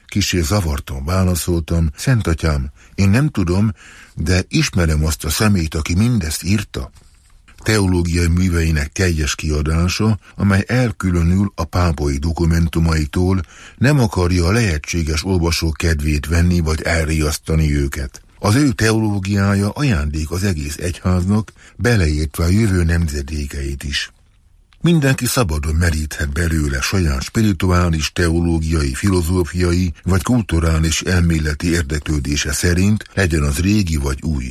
Kissé zavartan válaszoltam: Szentatyám, én nem tudom, de ismerem azt a személyt, aki mindezt írta. Teológiai műveinek teljes kiadása, amely elkülönül a pápai dokumentumaitól, nem akarja a lehetséges olvasók kedvét venni vagy elriasztani őket. Az ő teológiája ajándék az egész egyháznak, beleértve a jövő nemzedékeit is. Mindenki szabadon meríthet belőle saját spirituális, teológiai, filozófiai vagy kulturális elméleti érdeklődése szerint, legyen az régi vagy új.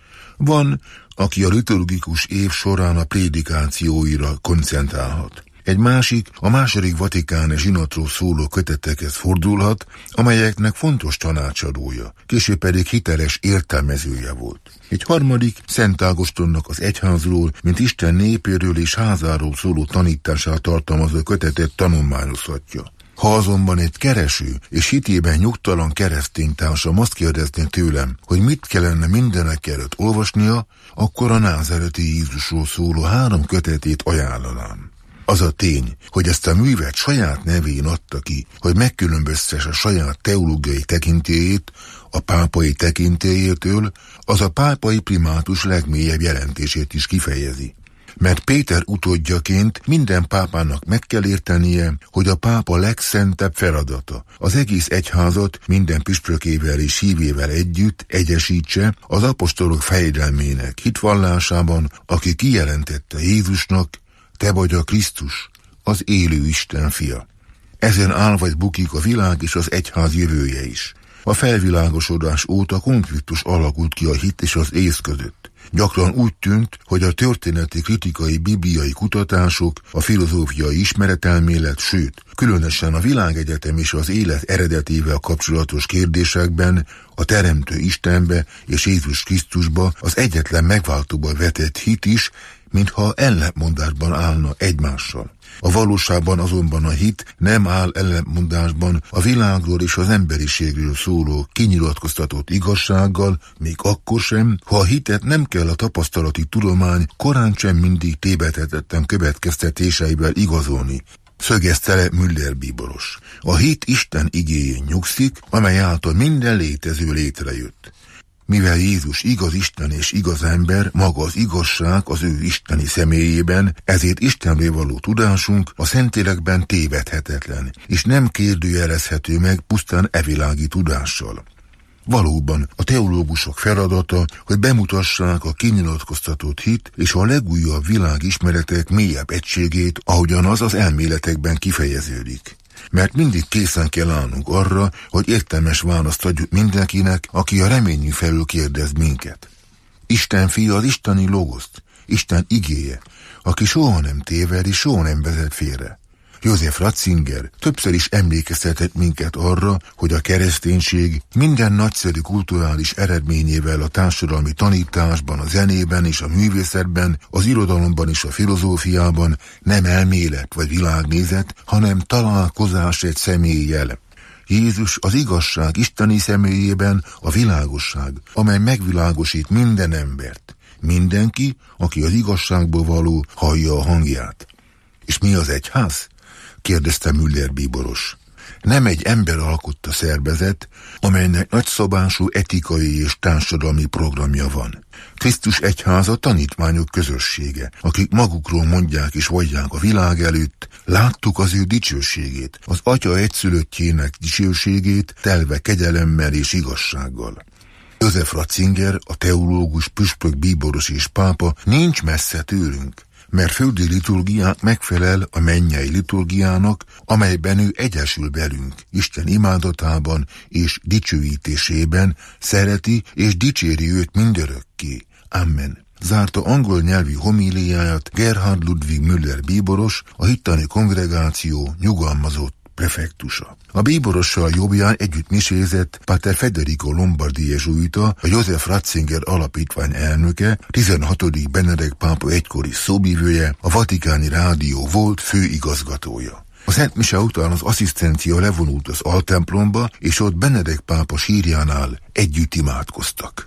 Van, aki a liturgikus év során a prédikációira koncentrálhat. Egy másik a második vatikáni zsinatról szóló kötetekhez fordulhat, amelyeknek fontos tanácsadója, később pedig hiteles értelmezője volt. Egy harmadik Szent Ágostonnak az egyházról, mint Isten népéről és házáról szóló tanítását tartalmazó kötetet tanulmányozhatja. Ha azonban egy kereső és hitében nyugtalan kereszténytársam azt kérdezné tőlem, hogy mit kellene mindenek előtt olvasnia, akkor a názáreti Jézusról szóló 3 kötetét ajánlanám. Az a tény, hogy ezt a művet saját nevén adta ki, hogy megkülönböztesse a saját teológiai tekintélyét a pápai tekintélyétől, az a pápai primátus legmélyebb jelentését is kifejezi. Mert Péter utódjaként minden pápának meg kell értenie, hogy a pápa legszentebb feladata az egész egyházat minden püspökével és hívével együtt egyesítse az apostolok fejedelmének hitvallásában, aki kijelentette Jézusnak: te vagy a Krisztus, az élő Isten fia. Ezen áll vagy bukik a világ és az egyház jövője is. A felvilágosodás óta konfliktus alakult ki a hit és az ész között. Gyakran úgy tűnt, hogy a történeti kritikai bibliai kutatások, a filozófiai ismeretelmélet, sőt, különösen a világegyetem és az élet eredetével kapcsolatos kérdésekben a Teremtő Istenbe és Jézus Krisztusba az egyetlen megváltóba vetett hit is, mintha ellentmondásban állna egymással. A valóságban azonban a hit nem áll ellentmondásban a világról és az emberiségről szóló kinyilatkoztatott igazsággal, még akkor sem, ha a hitet nem kell a tapasztalati tudomány korán sem mindig tévedhetetlen következtetéseivel igazolni, szögezte le Müller bíboros. A hit Isten igéjén nyugszik, amely által minden létező létrejött. Mivel Jézus igaz Isten és igaz ember, maga az igazság az ő isteni személyében, ezért Istenről való tudásunk a Szentlélekben tévedhetetlen, és nem kérdőjelezhető meg pusztán evilági tudással. Valóban a teológusok feladata, hogy bemutassák a kinyilatkoztatott hit és a legújabb világismeretek mélyebb egységét, ahogyan az elméletekben kifejeződik. Mert mindig készen kell állnunk arra, hogy értelmes választ adjuk mindenkinek, aki a reményünk felül kérdez minket. Isten fia az isteni logoszt, Isten igéje, aki soha nem téved és soha nem vezet félre. Joseph Ratzinger többször is emlékeztetett minket arra, hogy a kereszténység minden nagyszerű kulturális eredményével a társadalmi tanításban, a zenében és a művészetben, az irodalomban és a filozófiában nem elmélet vagy világnézet, hanem találkozás egy személlyel. Jézus az igazság isteni személyében a világosság, amely megvilágosít minden embert. Mindenki, aki az igazságból való, hallja a hangját. És mi az egyház? Kérdezte Müller bíboros. Nem egy ember alkotta szervezet, amelynek nagyszabású etikai és társadalmi programja van. Krisztus egyháza tanítványok közössége, akik magukról mondják és vallják a világ előtt: láttuk az ő dicsőségét, az Atya egyszülöttjének dicsőségét, telve kegyelemmel és igazsággal. Joseph Ratzinger, a teológus, püspök, bíboros és pápa nincs messze tőlünk, mert földi liturgiánk megfelel a mennyei liturgiának, amelyben ő egyesül velünk, Isten imádatában és dicsőítésében, szereti és dicséri őt mindörökké. Amen. Zárta angol nyelvű homíliáját Gerhard Ludwig Müller bíboros, a hittani kongregáció nyugalmazott prefektusa. A bíborossal jobbján együtt misézett Pater Federico Lombardi jezsuita, a Joseph Ratzinger alapítvány elnöke, 16. Benedek pápa egykori szóbívője, a Vatikáni Rádió volt főigazgatója. A Szent Mise után az asszisztencia levonult az altemplomba, és ott Benedek pápa sírjánál együtt imádkoztak.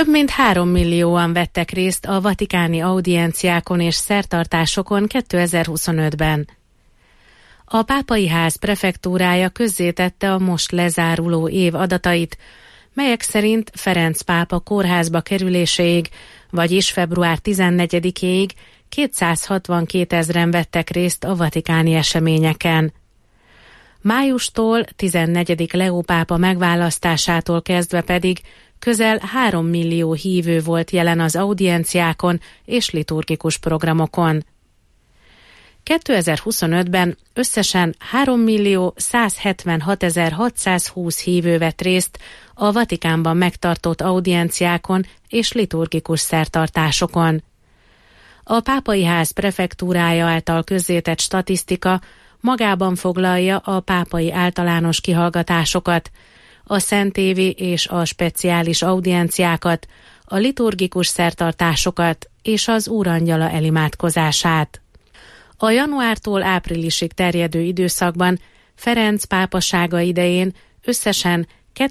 Több mint 3 millióan vettek részt a vatikáni audienciákon és szertartásokon 2025-ben. A Pápai Ház prefektúrája közzétette a most lezáruló év adatait, melyek szerint Ferenc pápa kórházba kerüléséig, vagyis február 14-éig 262 000 vettek részt a vatikáni eseményeken. Májustól 14. Leó pápa megválasztásától kezdve pedig közel 3 millió hívő volt jelen az audienciákon és liturgikus programokon. 2025-ben összesen 3.176.620 hívő vett részt a Vatikánban megtartott audienciákon és liturgikus szertartásokon. A Pápai Ház prefektúrája által közzétett statisztika magában foglalja a pápai általános kihallgatásokat, a szentévi és a speciális audienciákat, a liturgikus szertartásokat és az Úrangyala elimádkozását. A januártól áprilisig terjedő időszakban Ferenc pápasága idején összesen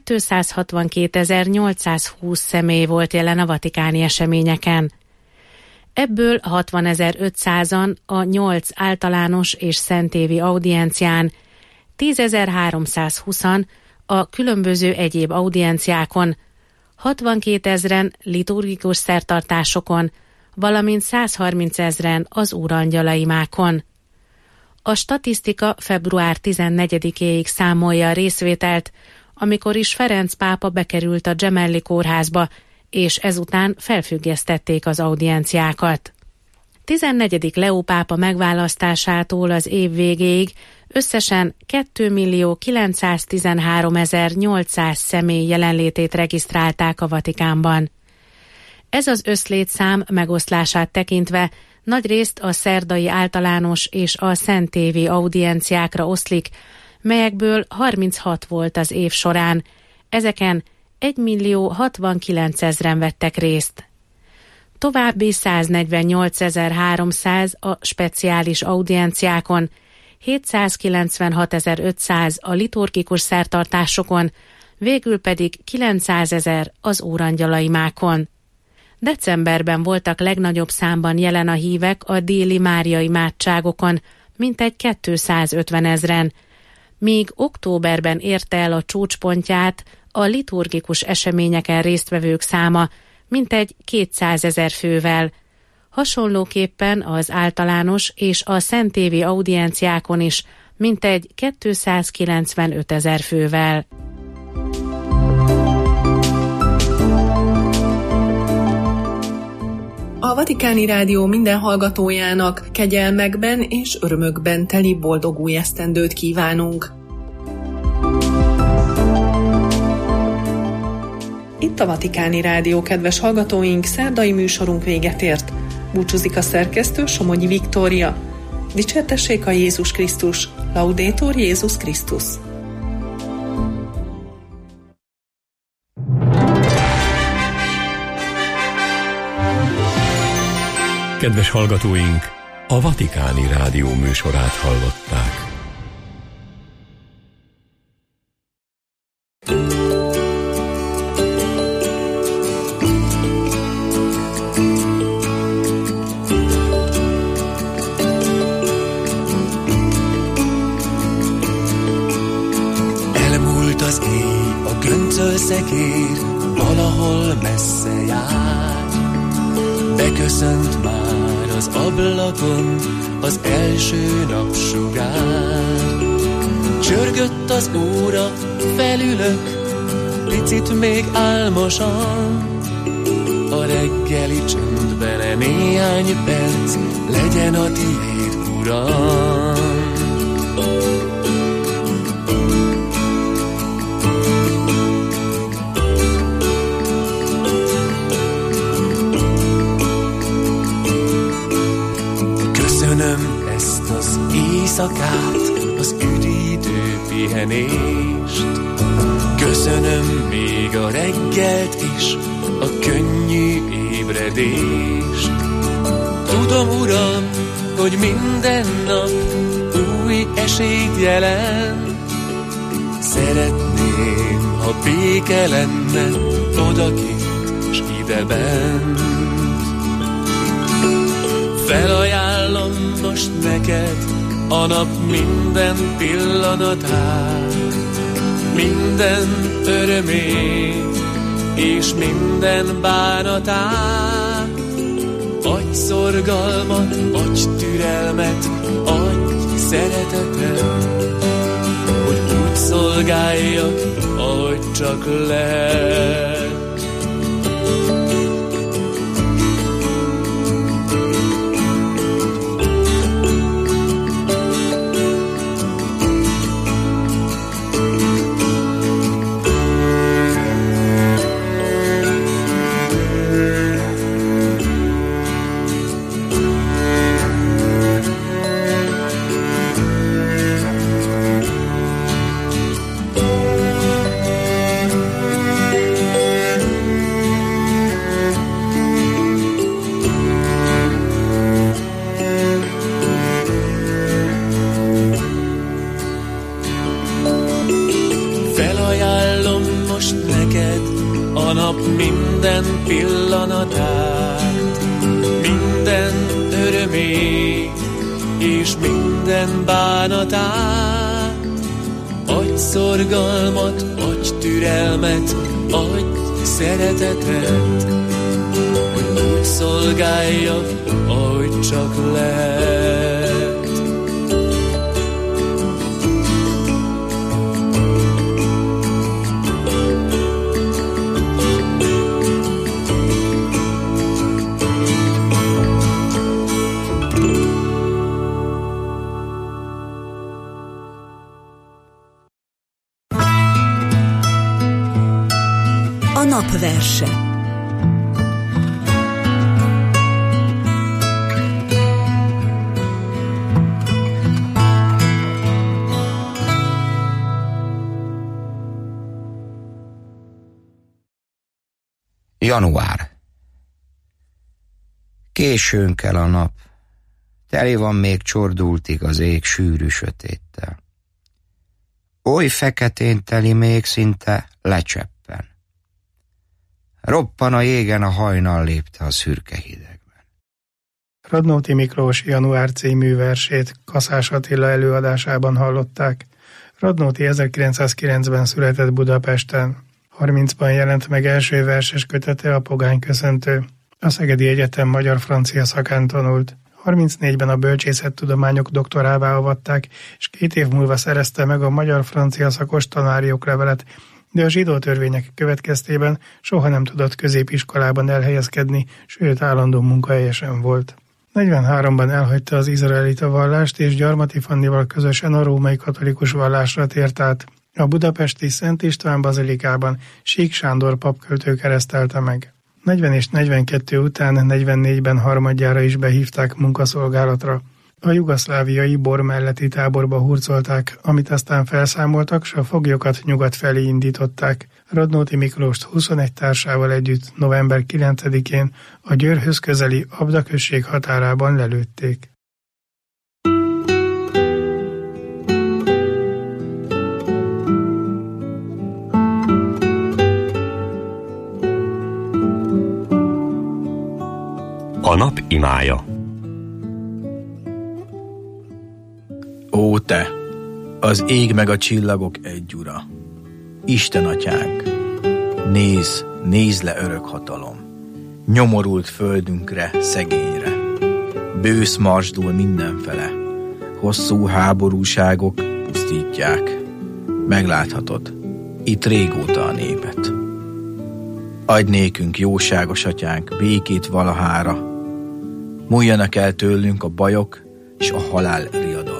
262.820 személy volt jelen a vatikáni eseményeken. Ebből 60.500-an a 8 általános és szentévi audiencián, 10.320-an a különböző egyéb audienciákon, 62 000 liturgikus szertartásokon, valamint 130 000 az úrangyalaimákon. A statisztika február 14-éig számolja a részvételt, amikor is Ferenc pápa bekerült a Gemelli kórházba, és ezután felfüggesztették az audienciákat. 14. Leó pápa megválasztásától az év végéig összesen 2.913.800 személy jelenlétét regisztrálták a Vatikánban. Ez az összlétszám megoszlását tekintve nagyrészt a szerdai általános és a szentévi audienciákra oszlik, melyekből 36 volt az év során, ezeken 1.069.000 vettek részt. További 148.300 a speciális audienciákon, 796.500 a liturgikus szertartásokon, végül pedig 900.000 az úrangyalaimákon. Decemberben voltak legnagyobb számban jelen a hívek a déli máriai imádságokon, mintegy 250 000, míg októberben érte el a csúcspontját a liturgikus eseményeken résztvevők száma, mintegy 200 000 fővel. Hasonlóképpen az általános és a szentévi audienciákon is mintegy 295 000 fővel. A Vatikáni Rádió minden hallgatójának kegyelmekben és örömökben teli boldog új esztendőt kívánunk. Itt a Vatikáni Rádió, kedves hallgatóink, szerdai műsorunk véget ért. Búcsúzik a szerkesztő, Somogyi Viktória. Dicsértessék a Jézus Krisztus, Laudetur Jézus Krisztus. Kedves hallgatóink, a Vatikáni Rádió műsorát hallották. Elmúlt az éj, a göncölszekér valahol messze jár. Beköszönt már az ablakon az első napsugár. Csörgött az óra, felülök, picit még álmosan. A reggeli csöndben néhány perc legyen a tiéd, Uram. Köszönöm ezt az éjszakát, az üdítő pihenést. Köszönöm még a reggelt is, a könnyű ébredést. Tudom, Uram, hogy minden nap új esélyt jelent. Szeretném, ha béke lenne odakint s idebent. Felajánlom most neked a nap minden pillanatát, minden örömét és minden bánatát. Adj szorgalmat, adj türelmet, adj szeretetet, hogy úgy szolgáljak, ahogy csak lehet. Minden pillanatát, minden örömét és minden bánatát. Adj szorgalmat, adj türelmet, adj szeretetet, hogy úgy szolgáljak, ahogy csak lehet. A napverse. Január. Későn kell a nap, teli van még csordultig az ég sűrű sötéttel. Oly feketén teli még szinte lecseppen. Roppan a jégen a hajnal lépte a szürke hidegben. Radnóti Miklós Január című versét Kaszás Attila előadásában hallották. Radnóti 1909-ben született Budapesten. 30-ban jelent meg első verses kötete, a Pogány köszöntő. A Szegedi Egyetem magyar-francia szakán tanult. 34-ben a bölcsészettudományok doktorává avatták, és 2 év múlva szerezte meg a magyar-francia szakos tanári oklevelet, de a zsidó törvények következtében soha nem tudott középiskolában elhelyezkedni, sőt állandó munkahelye sem volt. 43-ban elhagyta az izraelita vallást, és Gyarmati Fannival közösen a római katolikus vallásra tért át. A budapesti Szent István bazilikában Sík Sándor papköltő keresztelte meg. 40 és 42 után 44-ben harmadjára is behívták munkaszolgálatra. A jugoszláviai Bor melletti táborba hurcolták, amit aztán felszámoltak, s a foglyokat nyugat felé indították. Radnóti Miklóst 21 társával együtt november 9-én a Győrhöz közeli Abda község határában lelőtték. A nap imája. Ó te, az ég meg a csillagok egy ura, Isten atyánk, nézz le örök hatalom, nyomorult földünkre, szegényre, bősz marsdul mindenfele, hosszú háborúságok pusztítják, megláthatod, itt régóta a népet. Adj nékünk, jóságos atyánk, békét valahára, múljanak el tőlünk a bajok és a halál riadalma.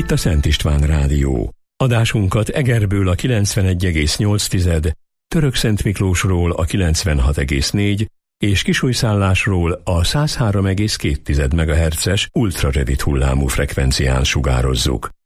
itt a Szent István Rádió. Adásunkat Egerből a 91,8, Törökszent Miklósról a 96,4 és Kisújszállásról a 103,2 MHz-es ultrarövid hullámú frekvencián sugározzuk.